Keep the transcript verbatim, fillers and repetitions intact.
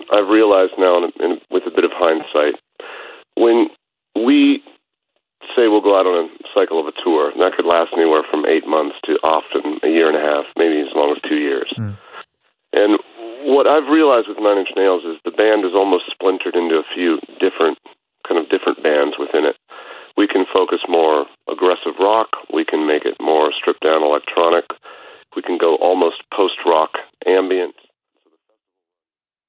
I've realized now, in, in, with a bit of hindsight, when we say we'll go out on a cycle of a tour, and that could last anywhere from eight months to often a year and a half, maybe as long as two years. Mm. And what I've realized with Nine Inch Nails is the band is almost splintered into a few different, kind of different bands within it. We can focus more aggressive rock. We can make it more stripped-down electronic. We can go almost post-rock ambient.